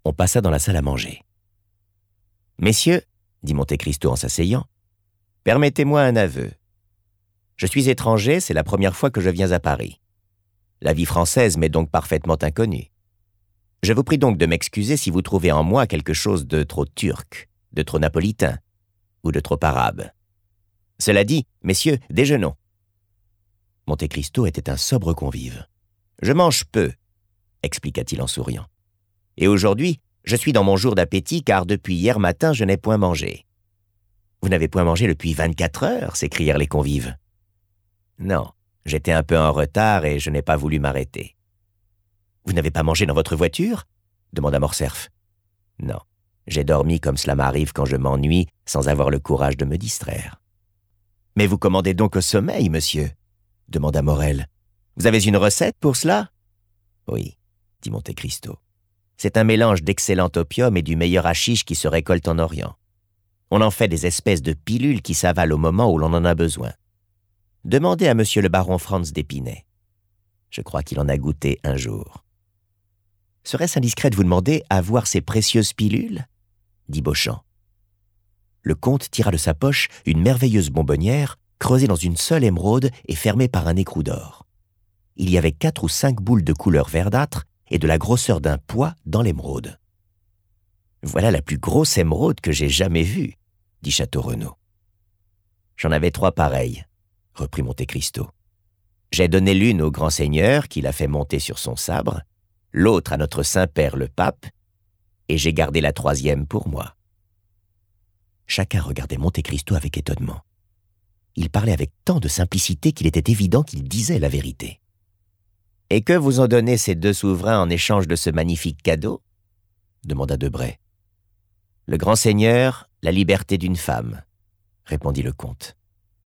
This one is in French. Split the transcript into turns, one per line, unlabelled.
On passa dans la salle à manger. « Messieurs, dit Monte Cristo en s'asseyant, permettez-moi un aveu. Je suis étranger, c'est la première fois que je viens à Paris. La vie française m'est donc parfaitement inconnue. Je vous prie donc de m'excuser si vous trouvez en moi quelque chose de trop turc, de trop napolitain ou de trop arabe. Cela dit, messieurs, déjeunons. » Monte Cristo était un sobre convive. « Je mange peu, expliqua-t-il en souriant. Et aujourd'hui, je suis dans mon jour d'appétit car depuis hier matin, je n'ai point mangé. »« Vous n'avez point mangé depuis 24 heures ?» s'écrièrent les convives. « Non, j'étais un peu en retard et je n'ai pas voulu m'arrêter. »« Vous n'avez pas mangé dans votre voiture ?» demanda Morcerf. « Non, j'ai dormi comme cela m'arrive quand je m'ennuie sans avoir le courage de me distraire. »« Mais vous commandez donc au sommeil, monsieur ?» demanda Morrel. « Vous avez une recette pour cela ?»« Oui, dit Monte Cristo. C'est un mélange d'excellent opium et du meilleur haschisch qui se récolte en Orient. On en fait des espèces de pilules qui s'avalent au moment où l'on en a besoin. Demandez à monsieur le baron Franz d'Épinay. Je crois qu'il en a goûté un jour. »« Serait-ce indiscret de vous demander à voir ces précieuses pilules ?» dit Beauchamp. Le comte tira de sa poche une merveilleuse bonbonnière creusée dans une seule émeraude et fermée par un écrou d'or. Il y avait 4 ou 5 boules de couleur verdâtre et de la grosseur d'un pois dans l'émeraude. « Voilà la plus grosse émeraude que j'ai jamais vue, » dit Château-Renaud. « J'en avais 3 pareilles, » reprit Monte Cristo. « J'ai donné l'une au grand seigneur qui l'a fait monter sur son sabre, l'autre à notre Saint-Père le pape, et j'ai gardé la 3e pour moi. » Chacun regardait Monte Cristo avec étonnement. Il parlait avec tant de simplicité qu'il était évident qu'il disait la vérité. « Et que vous ont donné ces 2 souverains en échange de ce magnifique cadeau ?» demanda Debray. « Le grand seigneur, la liberté d'une femme, » répondit le comte.